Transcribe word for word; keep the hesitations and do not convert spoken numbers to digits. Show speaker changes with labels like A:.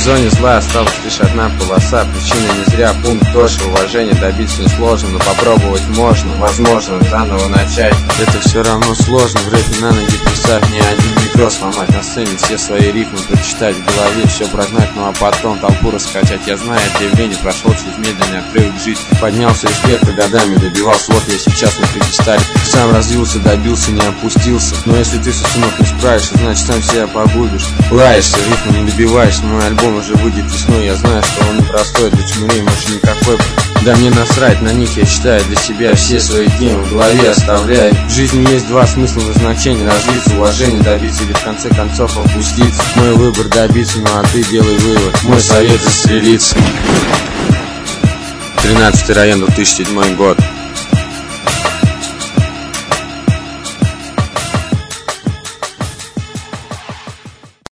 A: зоне зла осталась лишь одна полоса. Причина не зря, пункт тоже. Уважение добиться несложно, но попробовать можно. Возможно, заново начать. Это все равно сложно. В рэпе на ноги писать, не один микро сломать. На сцене все свои рифмы прочитать, в голове все прогнать, ну а потом толпу раскачать. Я знаю это явление, прошел через медленный отрывок жизни. Поднялся из пепла годами, добивался, вот я сейчас на пьедестале. Сам развился, добился, не опустился. Но если ты, сосунок, не справишься, значит сам себя погубишь. Лаешься, рифму не добиваешься. Мой альбом уже выйдет весной. Я знаю, что он непростой, для чмырей больше никакой. Да мне насрать на них, я читаю для себя все свои темы в голове оставляю. В жизни есть два смысла назначения: развиться, уважение добиться или в конце концов опуститься. Мой выбор добиться, ну а ты делай вывод. Мой совет — застрелиться. тринадцатый район, две тысячи седьмой год.